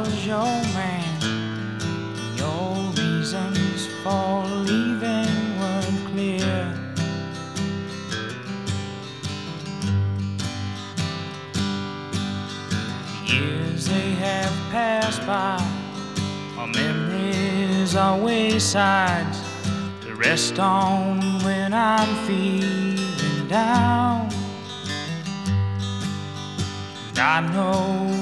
was your man. Your reasons for leaving weren't clear. Years they have passed by, our memories are waysides to rest on when I'm feeling down. And I know